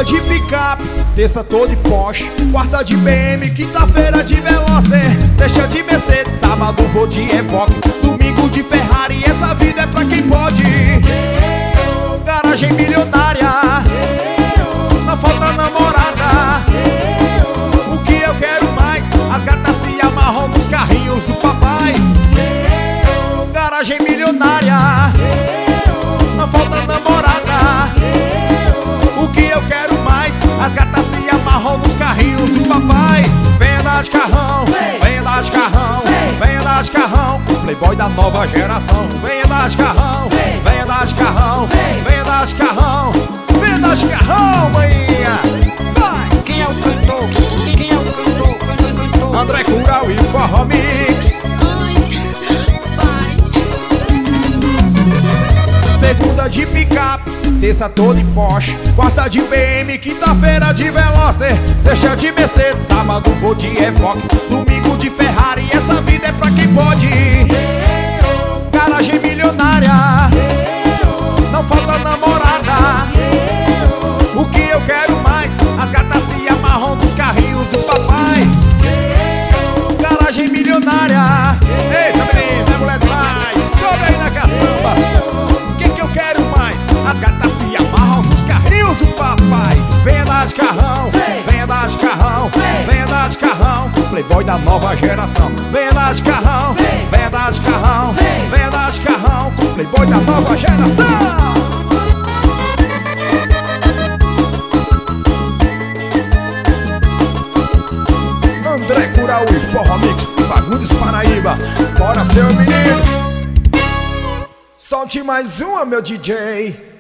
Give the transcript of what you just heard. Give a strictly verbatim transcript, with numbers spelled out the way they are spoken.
Segunda de picape, terça tô de Porsche, quarta de B M, quinta-feira de Veloster, sexta de Mercedes, sábado vou de Evoque, domingo de Ferrari, essa vida é pra quem pode. Garagem milionária, não falta namorada. O que eu quero mais? As gatas se amarram nos carrinhos do papai. Garagem milionária, não falta namorada. O que eu quero mais? As gatas se amarram nos carrinhos do papai. Vem andar de carrão, vem andar de carrão, vem andar de carrão, playboy da nova geração. Vem andar de carrão, vem andar de carrão, vem andar de carrão, vem andar de carrão, maninha. Vai! Quem é o cantor? Quem é o cantor? cantor? André Cural e o Forró Mix. Segunda de picape, terça tô de Porsche, quarta de B M, quinta-feira de Veloster, sexta de Mercedes, sábado vou de Evoque, domingo de Ferrari, essa vida é pra quem pode. Garagem milionária, não falta namorada. O que eu quero mais? As gatas se amarram nos carrinhos do papai. Garagem milionária. Eita menino, é mulher demais, sobe aí na caçamba. Eu quero mais, as gatas se amarram nos carrinhos do papai. Vem andar de carrão, vem andar de carrão, vem andar de carrão, playboy da nova geração. Vem andar de carrão, vem andar de carrão, vem andar de carrão, playboy da nova geração. André Cural e Forró Mix de Fagundes, Paraíba. Bora, seu menino, solte mais uma, meu D J.